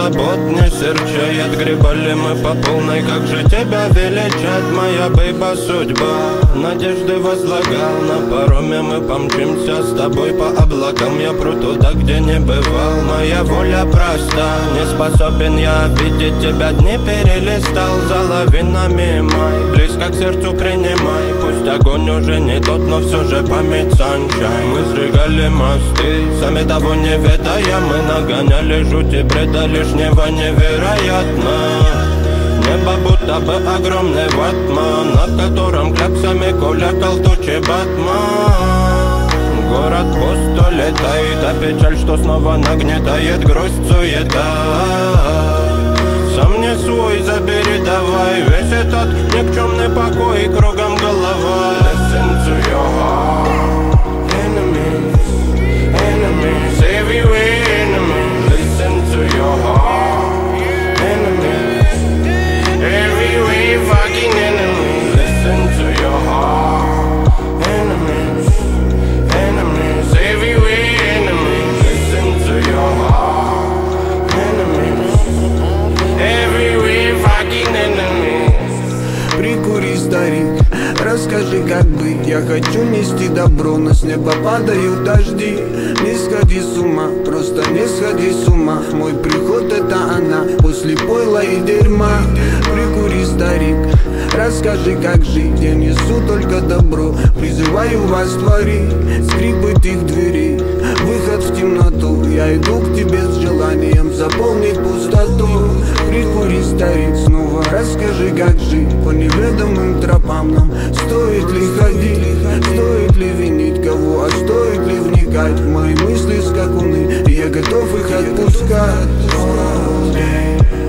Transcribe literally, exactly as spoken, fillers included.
забот не серчает. Гребали мы по полной, как же тебя величать, моя бейба судьба. Надежды возлагал, на пароме мы помчимся с тобой по облакам. Я пру туда, где не бывал, моя воля проста. Не способен я видеть тебя, дни перелистал за лавинами май. Близко к сердцу принимай, пусть огонь уже не тот, но все же память sunshine. Мы сжигали мосты, сами того не ведая, мы нагоняли жуть и бреда лишнего невероятно. Небо будто бы огромный ватман, на котором кляксами кулякал тучи батман. Город пусто летает, а печаль, что снова нагнетает грусть, суета. Сам не свой, забери давай весь этот никчемный покой, кругом голова. Listen to your heart. Enemies, enemies, everywhere enemies. Listen to your heart. Enemies, everywhere fucking enemies. Listen to your heart. Enemies, enemies, everywhere enemies. Listen to your heart. Enemies, everywhere fucking enemies. Прикури, старик, расскажи, как быть. Я хочу нести добро, но с неба падают дожди. Не сходи с ума, просто не сходи с ума. Мой приход это она, после пойла и дерьма. Прикури, старик, расскажи, как жить. Я несу только добро, призываю вас творить. Скрипы их дверей, выход в темноту. Я иду к тебе с желанием заполнить пустоту. Прикури, старик, снова расскажи, как жить. По неведомым тропам нам стоит ли ходить? Стоит ли винить кого, а стоит ли вникать в мои мысли скакуны? Я готов их отпускать.